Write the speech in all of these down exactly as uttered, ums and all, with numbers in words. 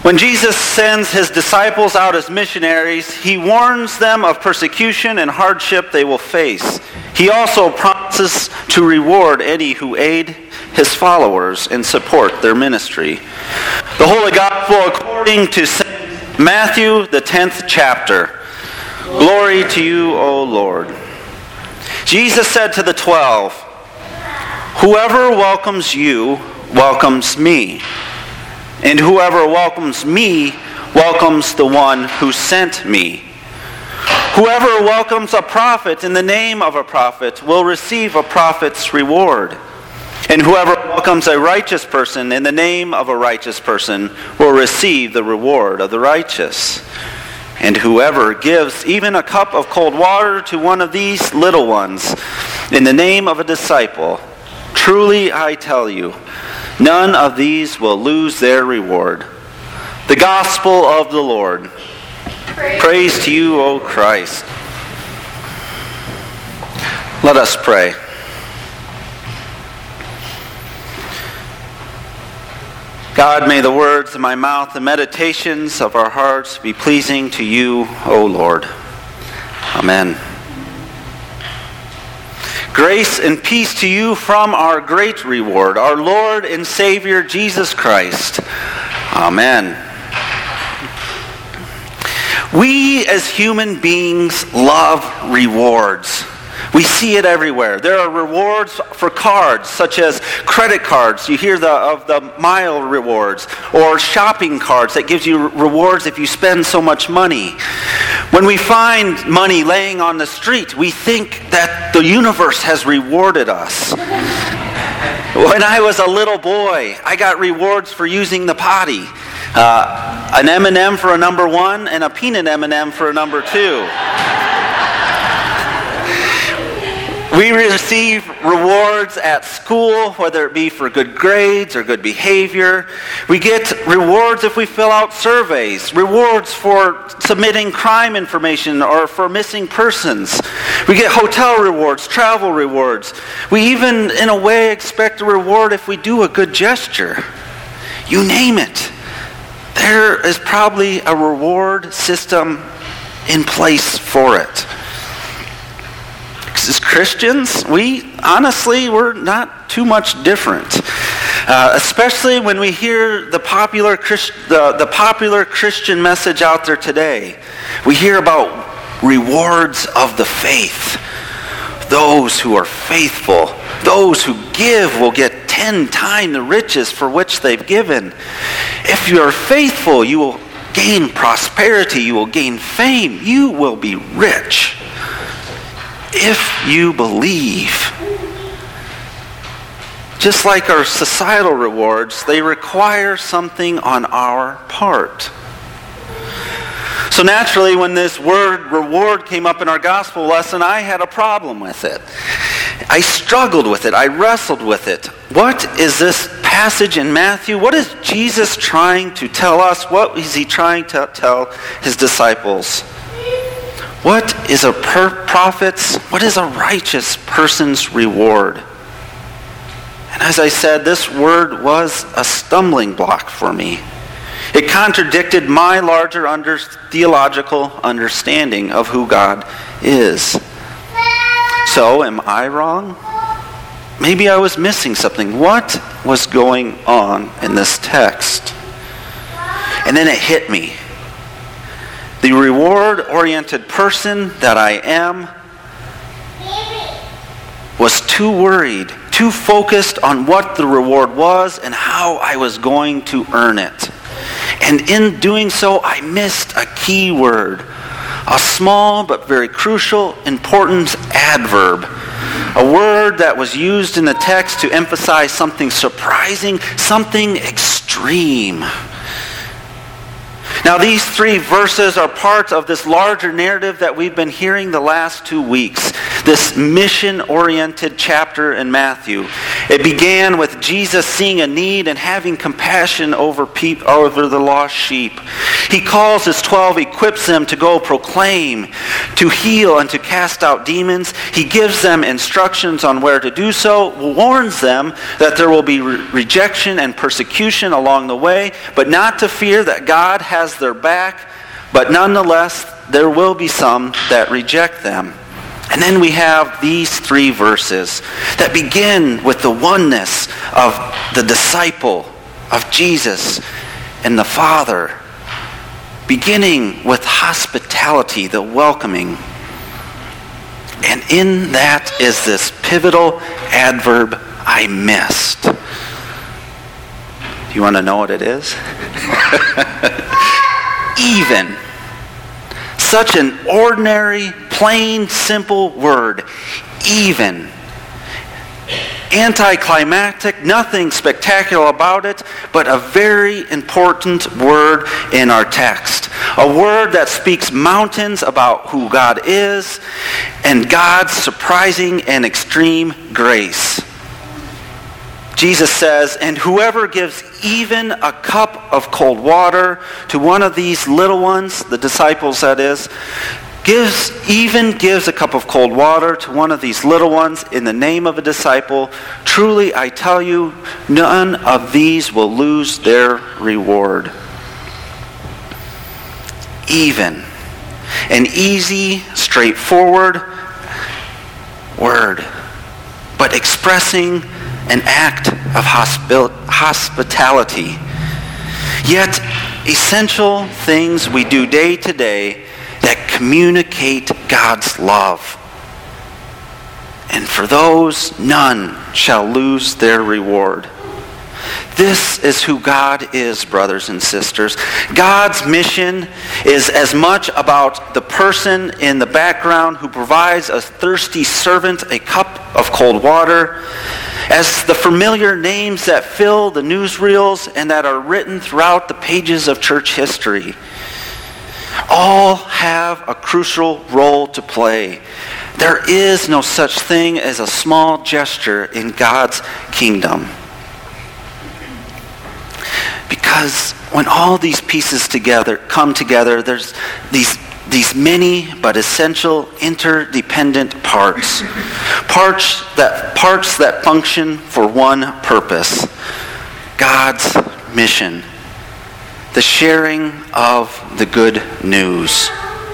When Jesus sends his disciples out as missionaries, he warns them of persecution and hardship they will face. He also promises to reward any who aid his followers and support their ministry. The Holy Gospel according to Saint Matthew, the tenth chapter. Glory to you, O Lord. Jesus said to the twelve, "Whoever welcomes you welcomes me. And whoever welcomes me welcomes the one who sent me. Whoever welcomes a prophet in the name of a prophet will receive a prophet's reward. And whoever welcomes a righteous person in the name of a righteous person will receive the reward of the righteous. And whoever gives even a cup of cold water to one of these little ones in the name of a disciple, truly I tell you, none of these will lose their reward." The Gospel of the Lord. Praise, Praise to you, O Christ. Let us pray. God, may the words of my mouth and meditations of our hearts be pleasing to you, O Lord. Amen. Grace and peace to you from our great reward, our Lord and Savior Jesus Christ. Amen. We as human beings love rewards. We see it everywhere. There are rewards for cards, such as credit cards. You hear the, of the mile rewards, or shopping cards that gives you rewards if you spend so much money. When we find money laying on the street, we think that the universe has rewarded us. When I was a little boy, I got rewards for using the potty. Uh, an M and M for a number one and a peanut M and M for a number two. We receive rewards at school, whether it be for good grades or good behavior. We get rewards if we fill out surveys, rewards for submitting crime information or for missing persons. We get hotel rewards, travel rewards. We even, in a way, expect a reward if we do a good gesture. You name it. There is probably a reward system in place for it. As Christians, we honestly, we're not too much different. Uh, especially when we hear the popular, Christ, the, the popular Christian message out there today. We hear about rewards of the faith. Those who are faithful, those who give will get ten times the riches for which they've given. If you are faithful, you will gain prosperity, you will gain fame, you will be rich. If you believe. Just like our societal rewards, they require something on our part. So naturally, when this word reward came up in our gospel lesson, I had a problem with it. I struggled with it. I wrestled with it. What is this passage in Matthew? What is Jesus trying to tell us? What is he trying to tell his disciples? What is a per- prophet's, what is a righteous person's reward? And as I said, this word was a stumbling block for me. It contradicted my larger under, theological understanding of who God is. So, am I wrong? Maybe I was missing something. What was going on in this text? And then it hit me. The reward-oriented person that I am was too worried, too focused on what the reward was and how I was going to earn it. And in doing so, I missed a key word, a small but very crucial, important adverb, a word that was used in the text to emphasize something surprising, something extreme. Now, these three verses are part of this larger narrative that we've been hearing the last two weeks, this mission-oriented chapter in Matthew. It began with Jesus seeing a need and having compassion over, pe- over the lost sheep. He calls his twelve, equips them to go proclaim, to heal, and to cast out demons. He gives them instructions on where to do so, warns them that there will be re- rejection and persecution along the way, but not to fear, that God has their back, but nonetheless, there will be some that reject them. And then we have these three verses that begin with the oneness of the disciple, of Jesus and the Father, beginning with hospitality, the welcoming. And in that is this pivotal adverb, I missed. Do you want to know what it is? Even. Such an ordinary, plain, simple word. Even. Anticlimactic, nothing spectacular about it, but a very important word in our text. A word that speaks mountains about who God is and God's surprising and extreme grace. Jesus says, and whoever gives even a cup of cold water to one of these little ones, the disciples that is, gives even gives a cup of cold water to one of these little ones in the name of a disciple, truly I tell you, none of these will lose their reward. Even. An easy, straightforward word, but expressing an act of hospi- hospitality. Yet, essential things we do day to day that communicate God's love. And for those, none shall lose their reward. This is who God is, brothers and sisters. God's mission is as much about the person in the background who provides a thirsty servant a cup of cold water as the familiar names that fill the newsreels and that are written throughout the pages of church history. All have a crucial role to play. There is no such thing as a small gesture in God's kingdom. Because when all these pieces together come together, there's these these many but essential interdependent parts. Parts that parts that function for one purpose. God's mission. The sharing of the good news.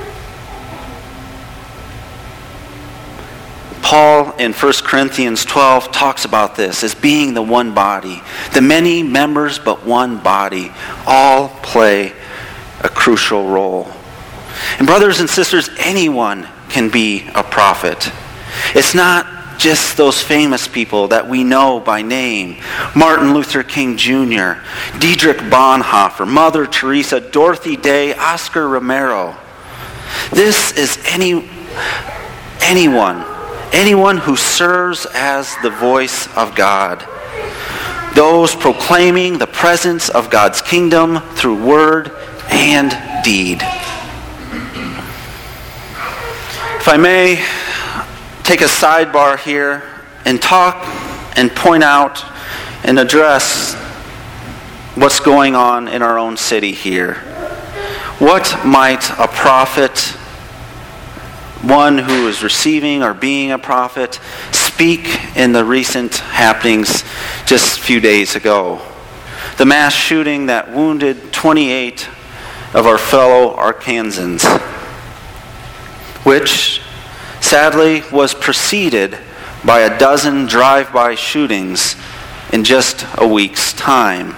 Paul in First Corinthians twelve talks about this as being the one body. The many members but one body all play a crucial role. And brothers and sisters, anyone can be a prophet. It's not just those famous people that we know by name. Martin Luther King Junior, Dietrich Bonhoeffer, Mother Teresa, Dorothy Day, Oscar Romero. This is any anyone. Anyone who serves as the voice of God. Those proclaiming the presence of God's kingdom through word and deed. If I may take a sidebar here and talk and point out and address what's going on in our own city here. What might a prophet, one who is receiving or being a prophet, speak in the recent happenings just a few days ago? The mass shooting that wounded twenty-eight of our fellow Arkansans, which sadly was preceded by a dozen drive-by shootings in just a week's time.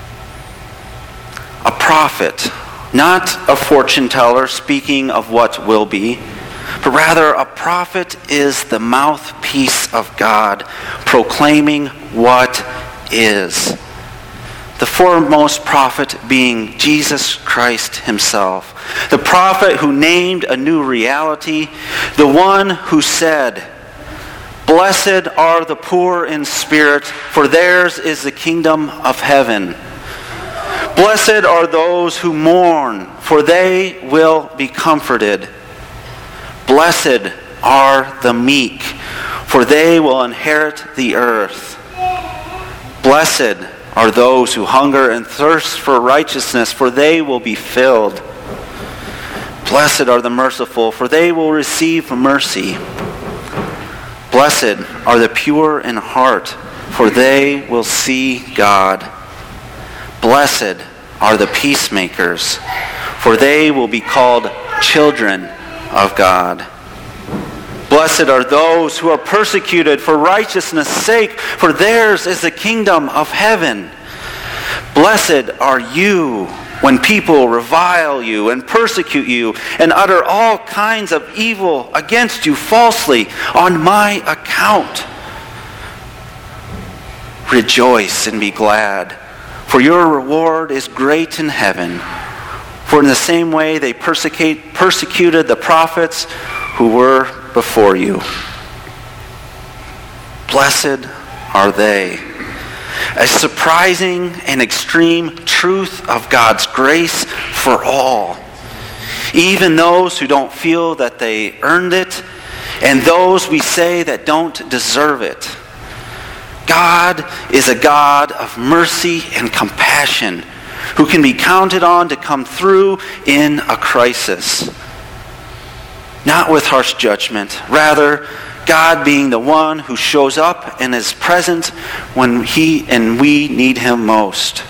A prophet, not a fortune teller speaking of what will be, but rather a prophet is the mouthpiece of God, proclaiming what is. The foremost prophet being Jesus Christ himself. The prophet who named a new reality. The one who said, "Blessed are the poor in spirit, for theirs is the kingdom of heaven. Blessed are those who mourn, for they will be comforted. Blessed are the meek, for they will inherit the earth. Blessed are those who hunger and thirst for righteousness, for they will be filled. Blessed are the merciful, for they will receive mercy. Blessed are the pure in heart, for they will see God. Blessed are the peacemakers, for they will be called children of God. Blessed are those who are persecuted for righteousness' sake, for theirs is the kingdom of heaven. Blessed are you when people revile you and persecute you and utter all kinds of evil against you falsely on my account. Rejoice and be glad, for your reward is great in heaven. For in the same way they persecute, persecuted the prophets who were before you. Blessed are they. A surprising and extreme truth of God's grace for all. Even those who don't feel that they earned it, and those we say that don't deserve it. God is a God of mercy and compassion, who can be counted on to come through in a crisis. Not with harsh judgment, rather God being the one who shows up and is present when he and we need him most.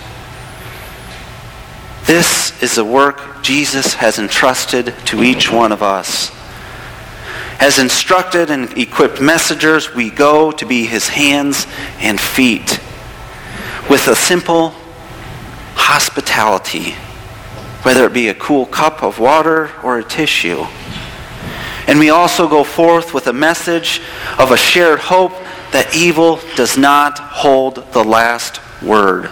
This is the work Jesus has entrusted to each one of us. As instructed and equipped messengers, we go to be his hands and feet with a simple hospitality, whether it be a cool cup of water or a tissue. And we also go forth with a message of a shared hope that evil does not hold the last word.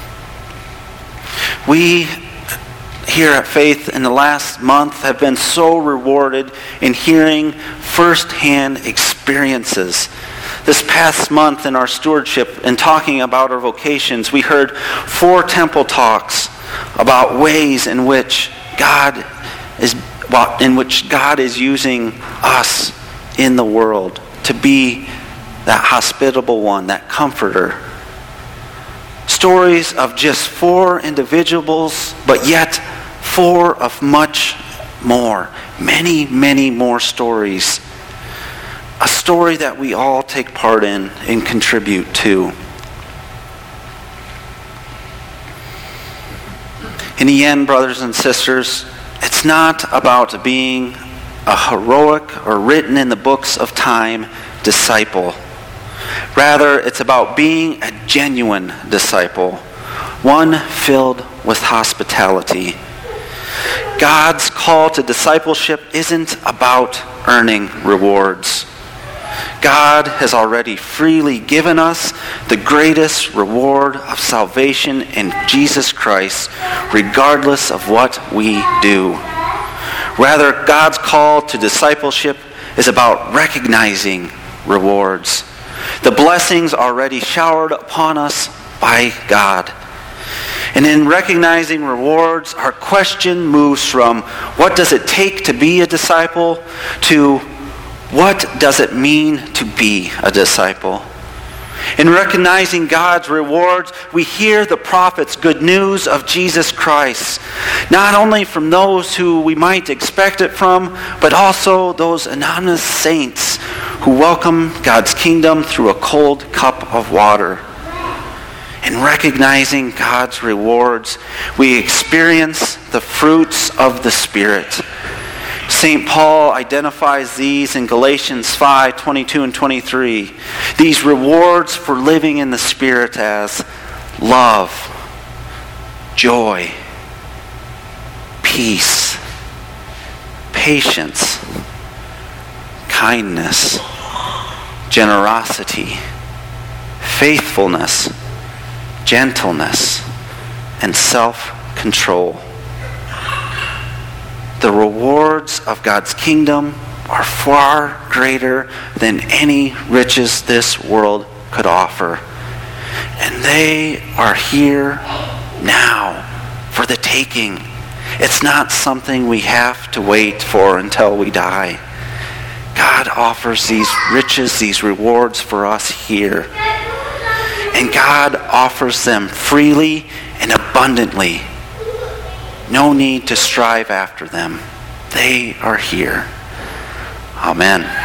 We here at Faith in the last month have been so rewarded in hearing firsthand experiences. This past month in our stewardship and talking about our vocations, we heard four temple talks about ways in which God is in which God is using us in the world to be that hospitable one, that comforter. Stories of just four individuals, but yet four of much more. Many, many more stories. A story that we all take part in and contribute to. In the end, brothers and sisters, it's not about being a heroic or written in the books of time disciple. Rather, it's about being a genuine disciple, one filled with hospitality. God's call to discipleship isn't about earning rewards. God has already freely given us the greatest reward of salvation in Jesus Christ, regardless of what we do. Rather, God's call to discipleship is about recognizing rewards. The blessings already showered upon us by God. And in recognizing rewards, our question moves from what does it take to be a disciple to what does it mean to be a disciple? In recognizing God's rewards, we hear the prophets' good news of Jesus Christ, not only from those who we might expect it from, but also those anonymous saints who welcome God's kingdom through a cold cup of water. In recognizing God's rewards, we experience the fruits of the Spirit. Saint Paul identifies these in Galatians five, twenty-two and twenty-three. These rewards for living in the Spirit as love, joy, peace, patience, kindness, generosity, faithfulness, gentleness, and self-control. The rewards of God's kingdom are far greater than any riches this world could offer. And they are here now for the taking. It's not something we have to wait for until we die. God offers these riches, these rewards for us here. And God offers them freely and abundantly. No need to strive after them. They are here. Amen.